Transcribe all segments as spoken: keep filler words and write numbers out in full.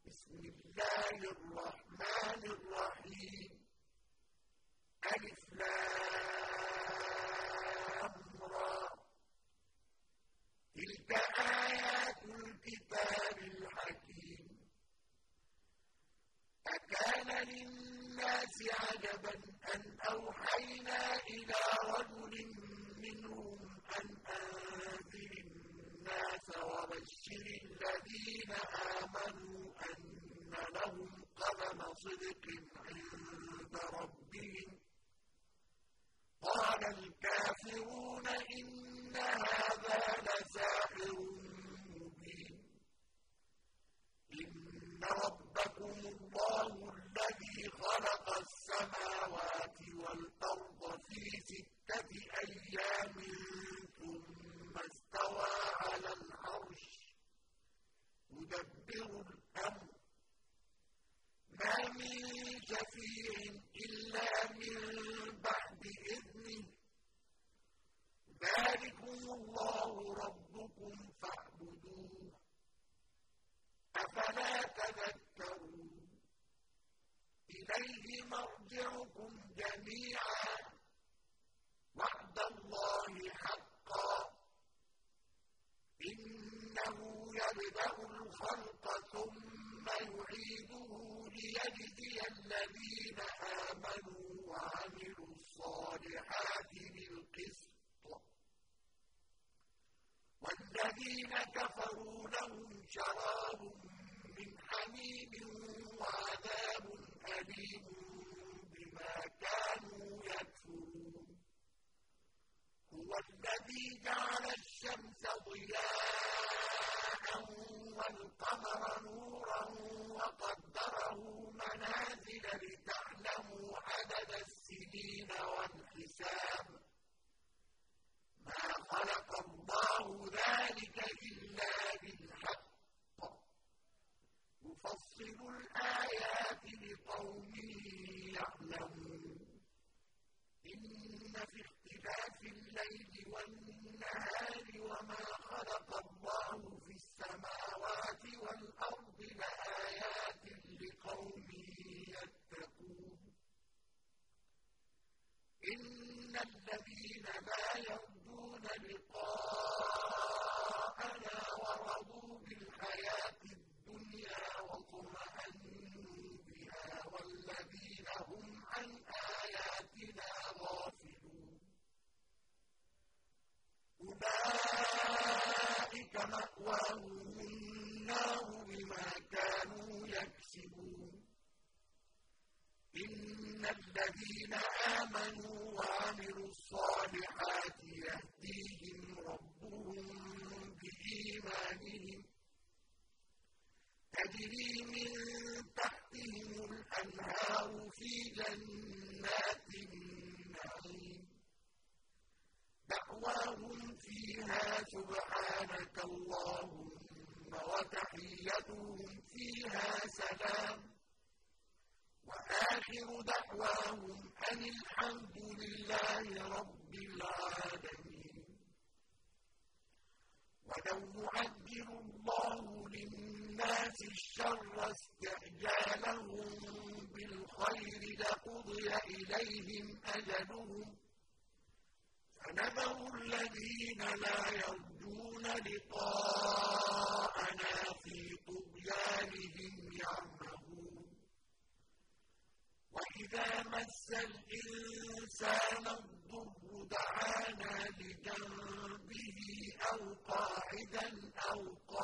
بسم الله الرحمن الرحيم ألف لام را تلك آيات الكتاب الحكيم أكان للناس عجبا أن أوحينا إلى رجل منهم أن أنذر الناس وبشر الذين آمنوا أن لهم قدم صدق عند ربهم قال الكافرون إن هذا لساحر مبين إن ربكم الله الذي خلق السماوات والأرض في ستة أيام ثم استوى على العرش يدبر الأمر ما من شفيع إلا من بعد إذنه ذلكم الله ربكم فاعبدوه أفلا تذكرون إليه مرجعكم جميعا وعد الله حقا إنه يبدأ الخلق ثم يعيده ليجزي الذين آمنوا وعملوا الصالحات بالقسط والذين كفروا لهم شراب من حميم وعذاب أليم بما كانوا يكفرون هو الذي جعل الشمس ضياء والقمر نورا وقدره منازل لتعلموا عدد السنين والحساب ما خلق الله ذلك إلا بالحق يفصل الآيات لقوم يعلمون إن في اختلاف الليل والنهار وما خلق الله في السماوات والأرض لآيات لقوم يتقون إن الذين لا يرجون لقاءنا ورضوا بالحياة الدنيا واطمأنوا بها والذين هم عن آياتنا غافلون أولئك مأواهم النار بما كانوا يكسبون إن الذين آمنوا وعملوا الصالحات يهديهم ربهم بإيمانهم تجري من تحتهم الأنهار في جنات النعيم دعواهم فيها سبحانك اللهم وتحيتهم فيها سلام وآخر دعواهم أن الحمد لله رب العالمين ولو يعجل الله للناس الشر استعجالهم بالخير لقضي إليهم أجلهم فنذر الذين لا يرجون لقاءنا في طغيانهم يعمهون وإذا مس الإنسان الضر دعانا لجنبه أو قاعدا أو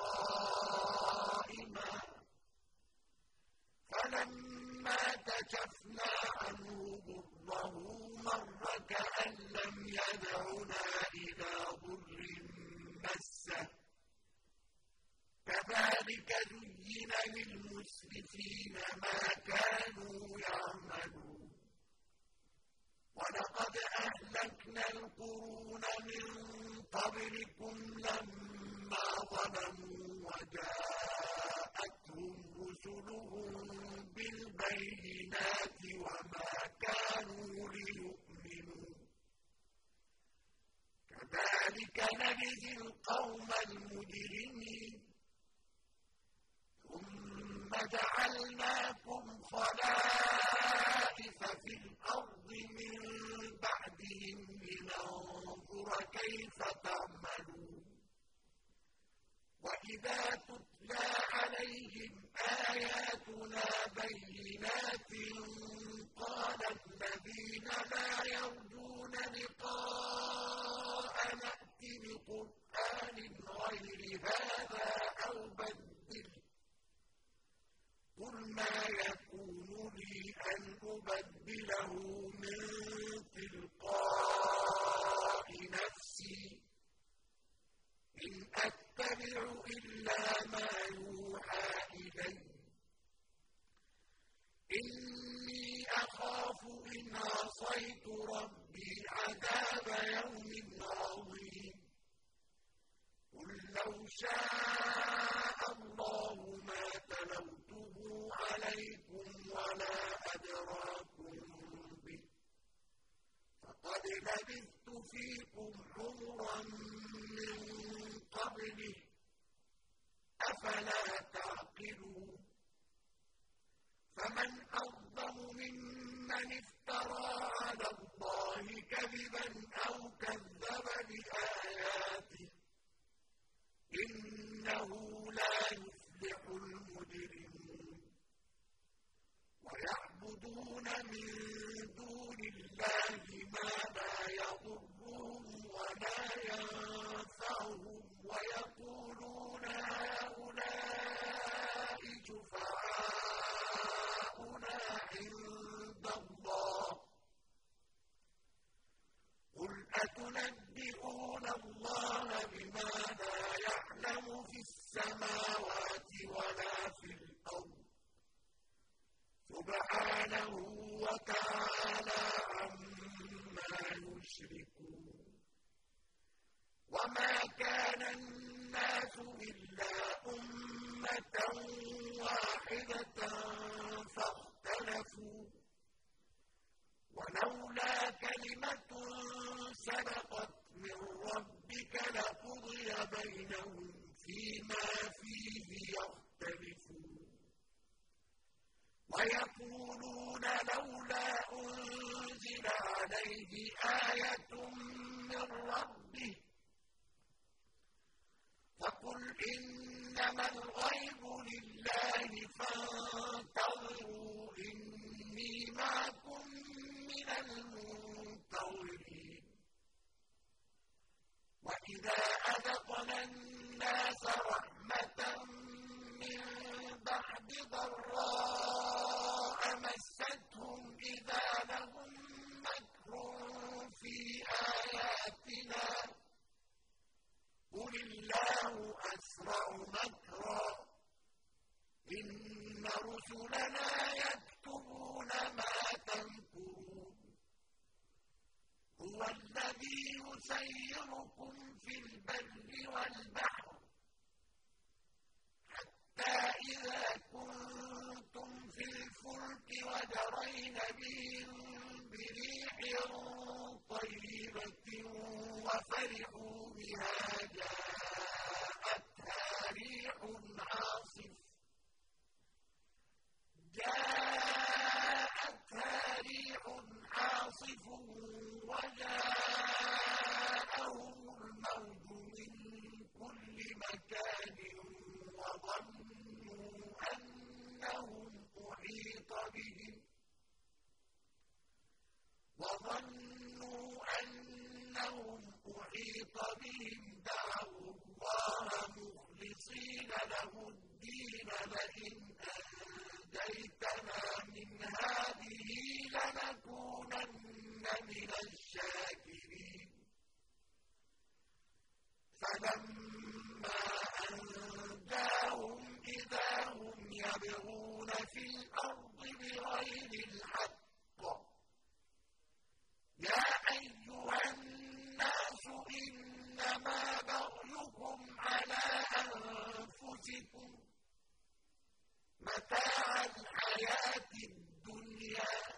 قائما فلما كشفنا عنه ضره مر كأن لم يدعنا إلى ضر مسه كذلك زين للمسرفين ما كانوا يعملون ولقد أهلكنا القرون من قبلكم لما ظلموا وجاءتهم رسلهم بالبينات وما كانوا ليؤمنوا كذلك نجزي القوم المجرمين ثم وَجَعَلْنَاكُمْ خَلَائِفَ فِي الْأَرْضِ مِن بَعْدِهِمْ لِنَنظُرَ كَيْفَ تَعْمَلُونَ وَإِذَا تُتْلَىٰ عَلَيْهِمْ آيَاتُنَا بَيِّنَاتٍ قَالَ الَّذِينَ لَا يَرْجُونَ لِقَاءَنَا ائْتِ بِقُرْآنٍ غَيْرِ هَٰذَا أَوْ بَدِّلْهُ ۚ قُلْ مَا يَكُونُ لِي أَنْ أُبَدِّلَهُ مِن تِلْقَاءِ نَفْسِي ۖ إِنْ أَتَّبِعُ إِلَّا مَا يُوحَىٰ إِلَيَّ ۖ إِنِّي أَخَافُ إِنْ عَصَيْتُ رَبِّي عَذَابَ يَوْمٍ عَظِيمٍ قُل لَّوْ شَاءَ اللَّهُ مَا تَلَوْتُهُ عَلَيْكُمْ وَلَا أَدْرَاكُم بِهِ ۖ فَقَدْ لَبِثْتُ فِيكُمْ عُمُرًا مِّن قَبْلِهِ ۚ أَفَلَا تَعْقِلُونَ فَمَنْ أَظْلَمُ مِمَّنِ افْتَرَىٰ عَلَى اللَّهِ كَذِبًا أَوْ كَذَّبَ بِآيَاتِهِ ۚ إِنَّهُ لَا يُفْلِحُ الْمُجْرِمُونَ وَيَعْبُدُونَ مِن دُونِ اللَّهِ مَا لَا يَضُرُّهُمْ وَلَا يَنفَعُهُمْ وَيَقُولُونَ هَٰؤُلَاءِ شُفَعَاؤُنَا عِندَ اللَّهِ ۚ قُلْ أَتُنَبِّئُونَ اللَّهَ بِمَا لَا يَعْلَمُ فِي السَّمَاوَاتِ وَلَا فِي الْأَرْضِ ۚ سُبْحَانَهُ وَتَعَالَىٰ عَمَّا يُشْرِكُونَ وَمَا كَانَ النَّاسُ إِلَّا أُمَّةً وَاحِدَةً فَاخْتَلَفُوا ۚ وَلَوْلَا كَلِمَةٌ سَبَقَتْ مِن رَّبِّكَ لَقُضِيَ بَيْنَهُمْ فِيمَا فِيهِ يَخْتَلِفُونَ وَيَقُولُونَ لَوْلَا أُنزِلَ عَلَيْهِ آيَةٌ مِّن رَّبِّهِ ۖ فَقُلْ إِنَّمَا الْغَيْبُ لِلَّهِ فَانتَظِرُوا إِنِّي مَعَكُم مِّنَ الْمُنتَظِرِينَ وَإِذَا أَذَقْنَا النَّاسَ رَحْمَةً مِّن بَعْدِ ضَرَّاءَ مَسَّتْهُمْ إِذَا لَهُم مَّكْرٌ فِي آيَاتِنَا ۚ قُلِ اللَّهُ أَسْرَعُ مَكْرًا ۚ إِنَّ رُسُلَنَا يَكْتُبُونَ مَا تَمْكُرُونَ هُوَ الَّذِي يُسَيِّرُكُمْ فِي الْبَرِّ وَالْبَحْرِ حَتَّىٰ إِذَا كُنتُمْ فِي الْفُلْكِ وَجَرَيْنَ بِهِم بِرِيحٍ طَيِّبَةٍ وَفَرِحُوا بِهَا جَاءَتْهَا رِيحٌ عَاصِفٌ وَجَاءَهُمُ الْمَوْجُ مِن كُلِّ مَكَانٍ وَظَنُّوا أَنَّهُمْ أُحِيطَ بِهِمْ دَعَوُا اللَّهَ مُخْلِصِينَ لَهُ الدِّينَ لَئِنْ أَنجَيْتَنَا مِنْ هَٰذِهِ لَنَكُونَنَّ مِنَ الشَّاكِرِينَ فَلَمَّا أَنجَاهُمْ إِذَا هُمْ يَبْغُونَ فِي الْأَرْضِ بِغَيْرِ الْحَقِّ ۗ يَا أَيُّهَا النَّاسُ إِنَّمَا بَغْيُكُمْ عَلَىٰ أَنفُسِكُمْ ۖ مَتَاعَ الْحَيَاةِ الدُّنْيَا ۖ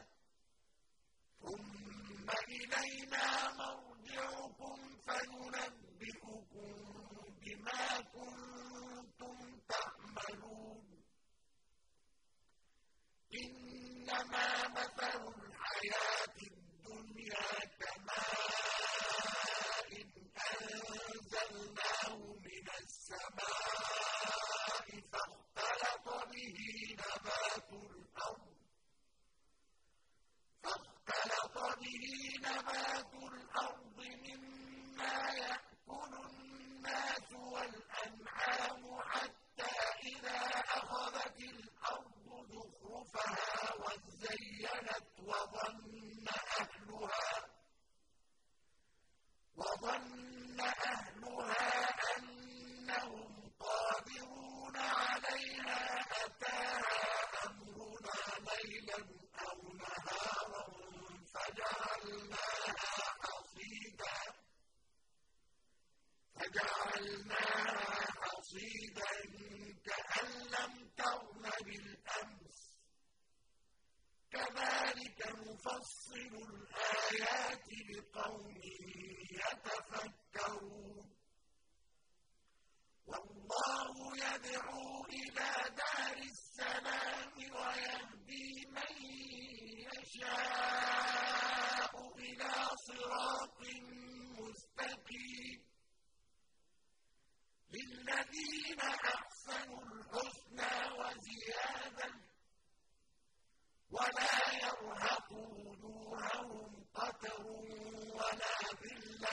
ثُمَّ إِلَيْنَا مَرْجِعُكُمْ فَنُنَبِّئُكُم بِمَا كُنتُمْ تَعْمَلُونَ نبات الأرض فاختلط به نبات الأرض مما يأكل الناس والأنعام حتى إذا أخذت الأرض زخرفها وزينت وظن أهلها وظن أهلها أنهم قادرون عليها أتاها أمرنا ليلا أو نهارا فجعلناها حصيدا فجعلناها حصيدا كأن لم تغن بالأمس كذلك نفصل الآيات لقوم يتفكرون والله يدعو إلى دار السلام ويهدي من يشاء إلى صراط مستقيم للذين أحسنوا الحسنى وزيادة ولا يرهق وجوههم قتر ولا ذلة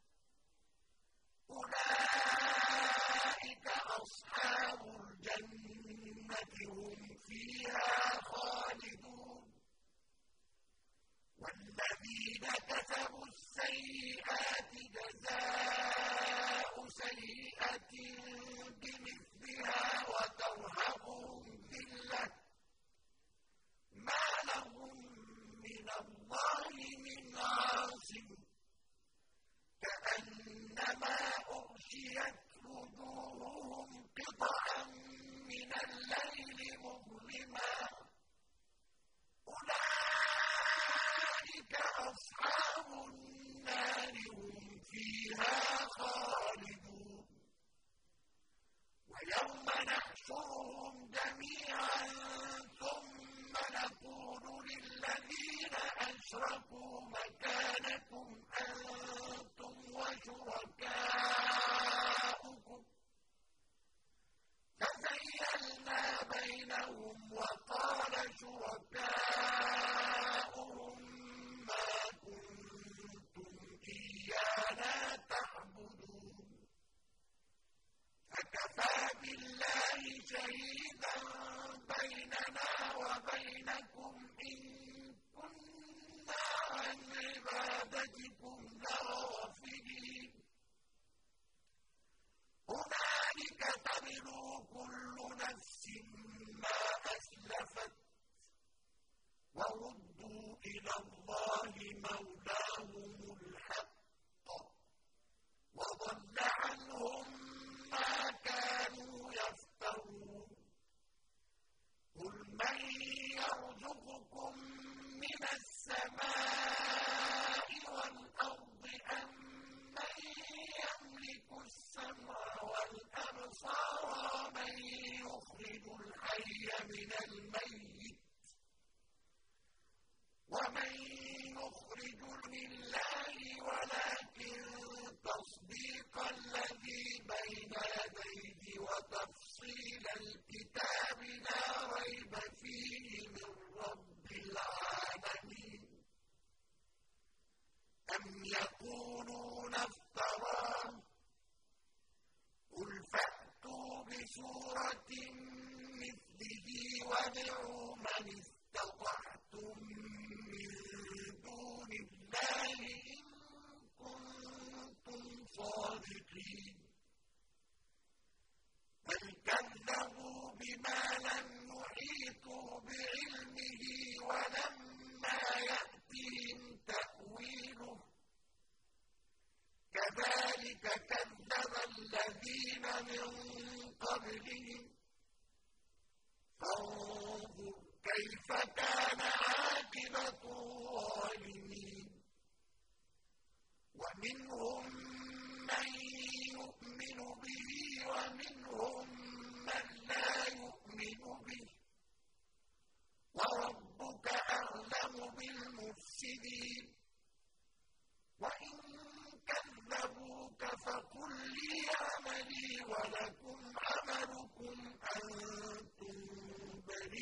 أولئك أصحاب الجنة هم فيها خالدون والذين كسبوا السيئات جزاء سيئة بمثلها وترهقهم ذلة ما لهم من الله من عاصم كأنما أغشيت وجوههم قطعا من الليل مظلما أولئك أصحاب النار هم فيها خالدون ويوم نحشرهم جميعا ثم نقول للذين أشركوا مكانكم أنتم وشركاؤكم فزيّلنا بينهم وقال شركاؤهم ما كنتم إيانا تعبدون فكفى بالله شهيدا بيننا وبينكم إن كنا عن عبادتكم لغافلين هنالك تبلو كل نفس ما أسلفت وردوا إلى الله مولاهم الحق وضل عنهم ما كانوا يفترون قل من يرزقكم من السماء والأرض أم من يملك السمع والأبصار ومن يخرج الحي من الميت ومن يخرج لله ولكن تصديق الذي بين يديه وتفصيل الكتاب لا ريب فيه من رب العالمين أم يقولون افتراه قل فأتوا بسورة مثله وادعوا من استطعتم من دون الله إن كنتم صادقين بل كذبوا بما لم يحيطوا بعلمه ولما يأتهم تأويله كذلك كذب الذين من قبلهم فانظر كيف كان عاقبة الظالمين ومنهم من يؤمن به ومنهم من لا يؤمن به وربك أعلم بالمفسدين وإن كذبوك فقل لي عملي ولكم عملكم أنتم بريئون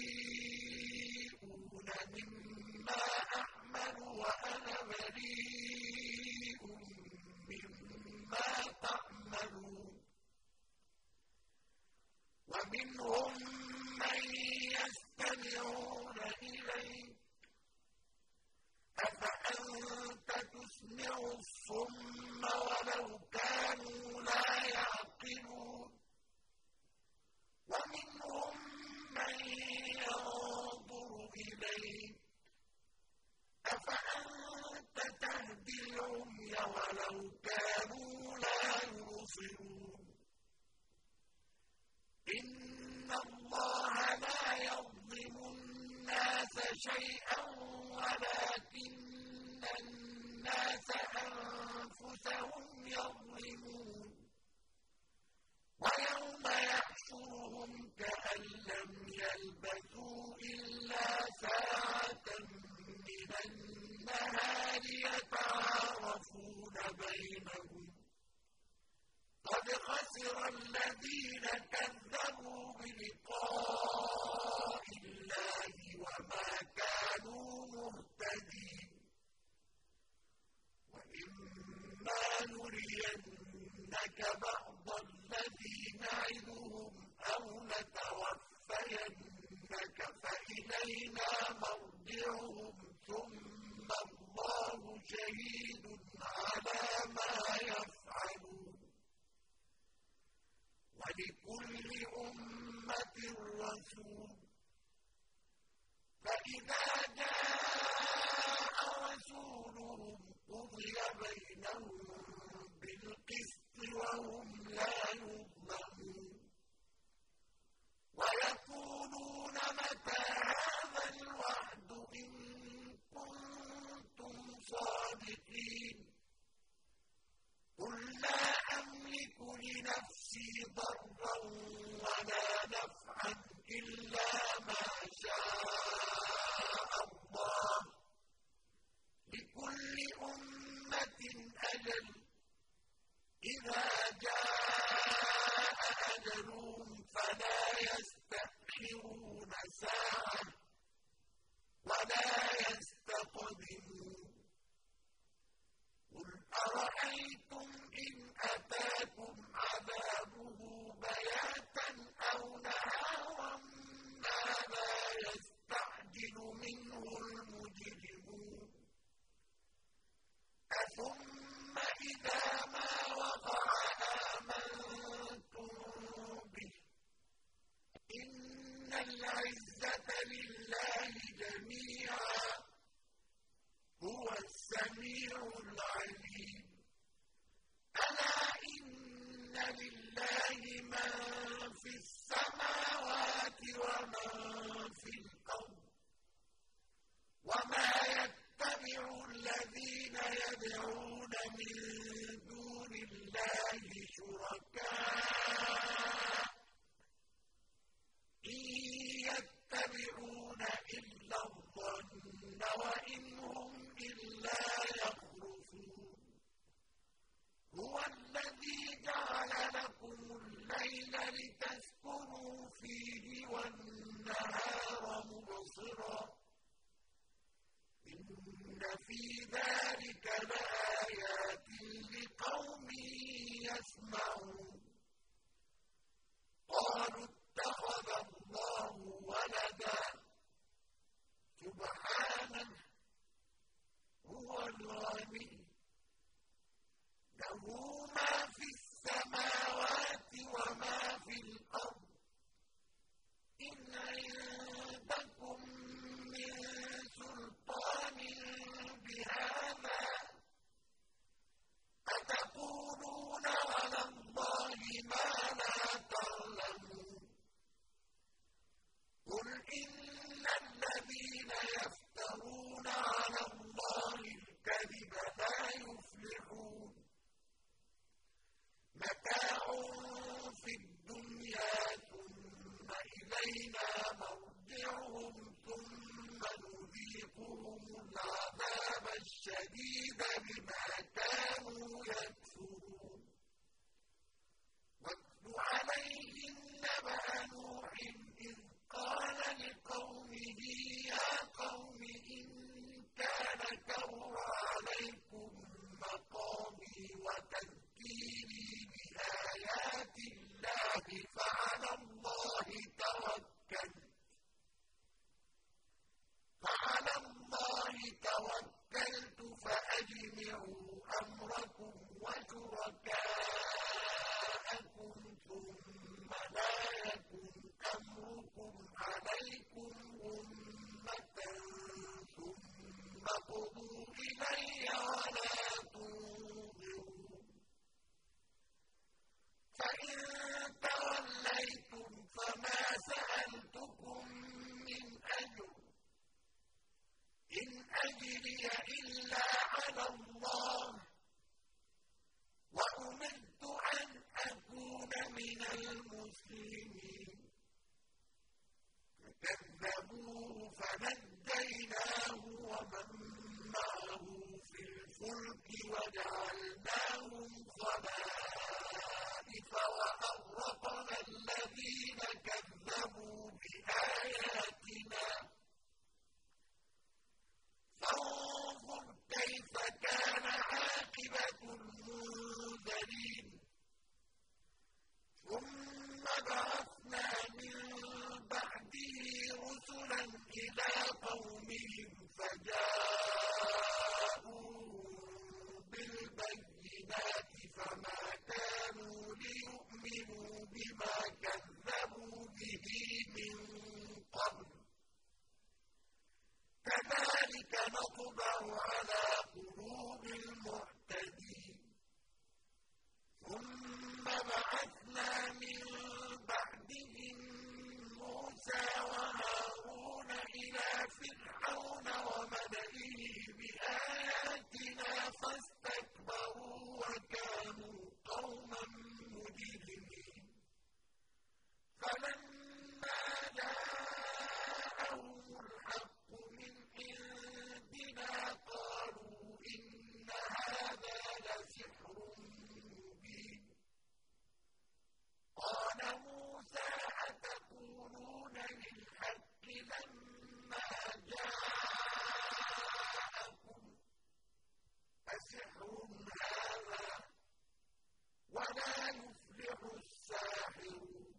شيئا ولكن الناس أنفسهم يظلمون ويوم يحشرهم كأن لم يلبثوا إلا ساعة من النهار يتعارفون بينهم قد خسر الذين كذبوا بلقاء الله وما كانوا مهتدين وإما نرينك بعض الذي نعدهم أو نتوفينك فإلينا مرجعهم ثم الله شهيد على ما يفعلون ولكل أمة رسول فإذا جاء رسولهم قضي بينهم بالقسط وهم لا يظلمون ويقولون متى هذا الوعد إن كنتم صادقين قل لا أملك لنفسي ضرا ولا نفعا إلا ما شاء الله لكل أمة أجل إذا جاء أجلهم فلا يستأخرون ساعة ولا يستقدمون قل أرأيتم إن أتاكم عذابه بياتا أو نهارا ماذا يستعجل منه المجرمون أثم إذا ما وقع آمنتم به إن العزة لله جميعا هو السميع العليم ألا إن لله من في السماوات ومن في الأرض وما يتبع الذين يدعون من دون الله شركاء إن يتبعون إلا الظن وإن هم إلا يخرصون هو الذي جعل لكم الليل لتسكنوا فيه والنهار مبصرا إن في ذلك لآيات لقوم أجري إلا على الله وأمرت أن أكون من المسلمين فكذبوه فنجيناه ومن معه في الفلك وجعلناهم خلائف وأغرقنا الذين كذبوا بآياتنا فانظر كيف كان عاقبة المنذرين ثم بعثنا من بعده رسلا إلى قومهم فجاءوهم بالبينات فما كانوا ليؤمنوا بما كذبوا به من قبل كذلك نطبع على قلوب المعتدين ثم بعثنا من بعدهم موسى وهارون إلى فرعون وملئه بآياتنا فاستكبروا وكانوا قوما مجرمين فلما جاءهم الحق من عندنا قالوا إن هذا لسحر مبين قال موسى أتقولون للحق لما جاءكم أسحر هذا ولا يفلح الساحرون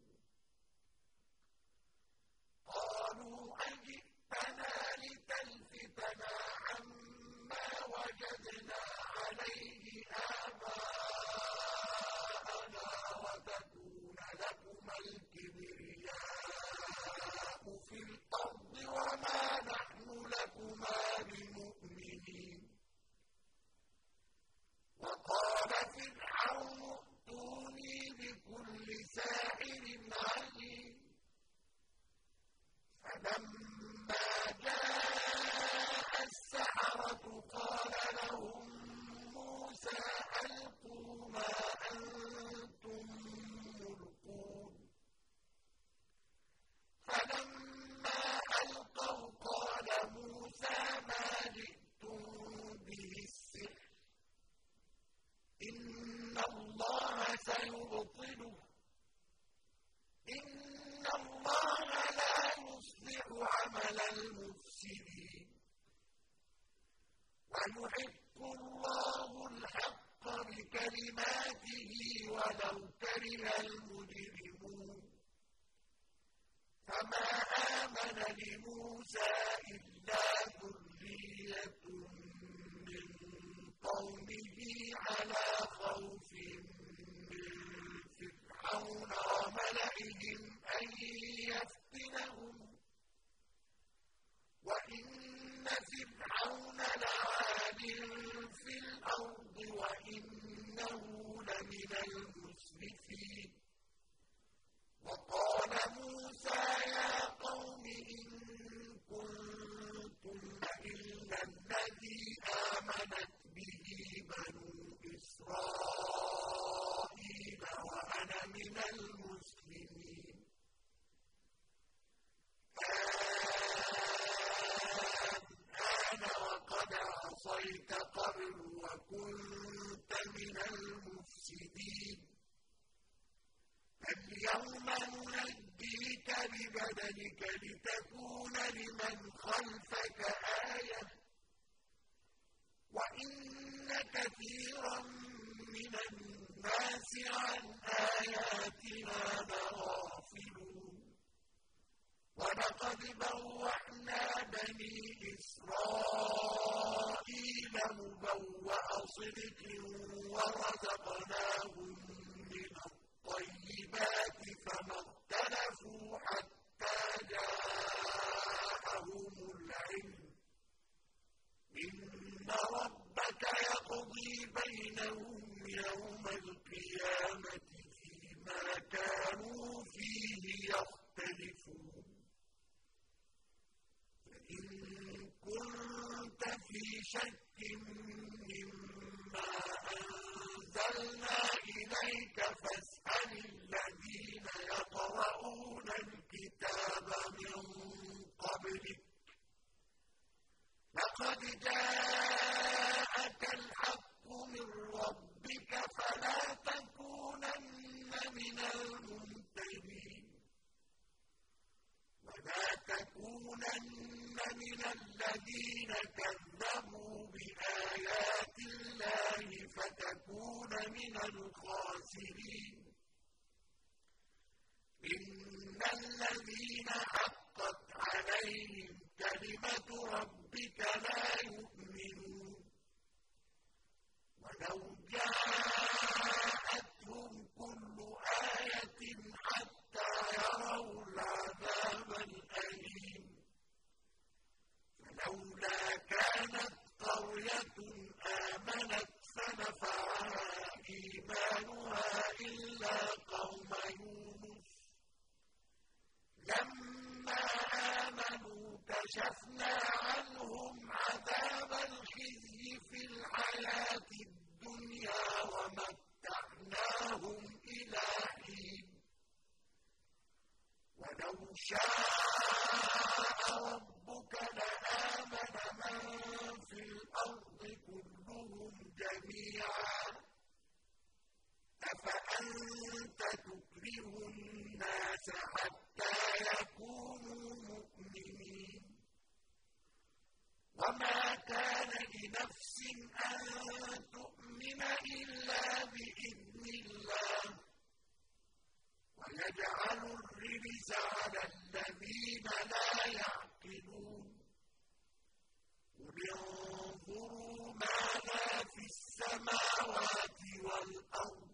قالوا أجئتنا لتلفتنا عما وجدنا عليه آباءنا وتكون لكما الكبرياء في الأرض وما نحن لكما بمؤمنين وقال فرعون ائتوني بكل ساحر عليم فلما جاء السحرة قال لهم موسى ألقوا ما أنتم ملقون فلما ألقوا قال موسى ما جئتم به السحر إن الله سيبطله إن الله لا يصلح عمل المفسدين ويحق الله الحق بكلماته ولو كره المجرمون فما آمن لموسى إلا ذرية من قومه على خوف من فرعون وملئهم أن يفتنهم وإن فرعون لعال في الأرض وإنه لمن المسرفين وقال موسى يا قوم إن كنتم إلا الذي آمنت به بنو إسرائيل وأنا من المسلمين الآن وقد عصيت قبل وكنت من المفسدين اليوم ننجيك ببدنك لتكون لمن خلفك آية وإن كثيرا من الناس عن آياتنا لغافلون ولقد بوأنا بني إسرائيل مبوأ صدق ورزقناهم من الطيبات فما اختلفوا حتى جاءهم العلم إن ربك يقضي بينهم يوم القيامة فيما كانوا فيه يختلفون فإن كنت في شك مما أنزلنا إليك فاسأل الذين يقرؤون الكتاب من قبلك لقد جاءك الحق من ربك فلا تكونن من الممترين ولا تكونن من الذين كذبوا بآيات الله فتكون من الخاسرين إن الذين حقت عليهم كلمة ربك لا يؤمنون ولو جاءتهم كل آية حتى يروا العذاب الأليم فلولا كانت قرية آمنت فنفعها إيمانها إلا قوم يونس لما آمنوا كشفنا عنهم عذاب الخزي في الحياة الدنيا ومتعناهم إلى حين ولو شاء ربك لآمن من في الأرض كلهم جميعا أفأنت تكره الناس حتى يكونوا مؤمنين وما كان لنفس أن تؤمن إلا بإذن الله ويجعل الرجس على الذين لا يعقلون قل انظروا ماذا في السماوات والأرض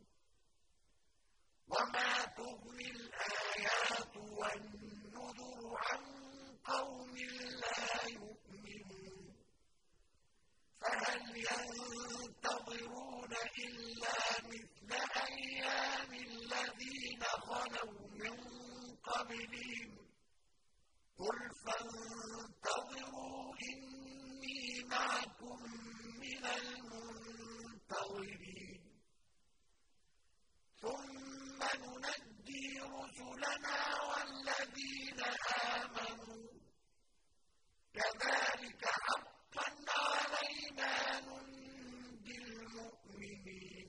وما تغني الآيات والنذر عن قوم لا يؤمنون فهل ينتظرون إلا مثل أيام الذين خلوا من قبلهم قل فانتظروا إني معكم من المنتظرين ثم ننجي رسلنا والذين آمنوا كذلك حقا علينا ننجي المؤمنين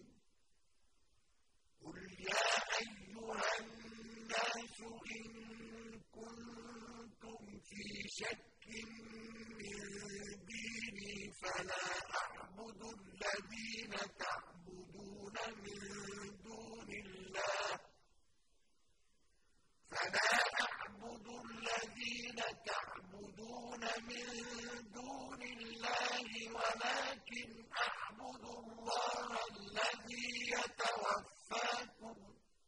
قل يا أيها الناس إن كنتم في شك من ديني فلا أعبد الذين تعبدون من دون الله فلا أعبد الذين تعبدون من دون الله ولكن أعبد الله الذي يتوفاكم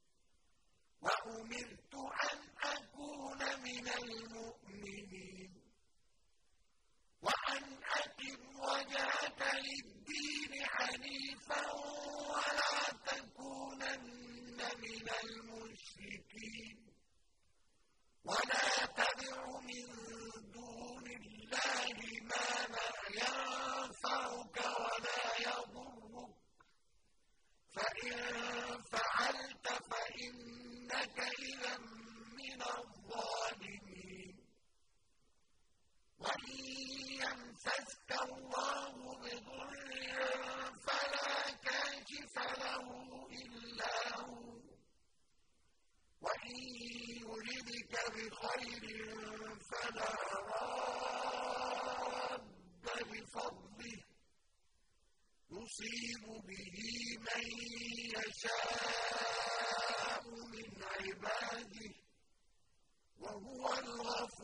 وأمرت أن أكون من المؤمنين وأن أقم وجهك للدين حنيفا ولا تكونن من المشركين ولا تدع من دون الله ما لا ينفعك ولا يضرك فإن فعلت فإنك إذا من الظالمين وإن يمسسك الله بضر فلا كاشف له إلا هو وإن يردك بخير فلا راد لفضله يصيب به من يشاء من عباده وهو الغفور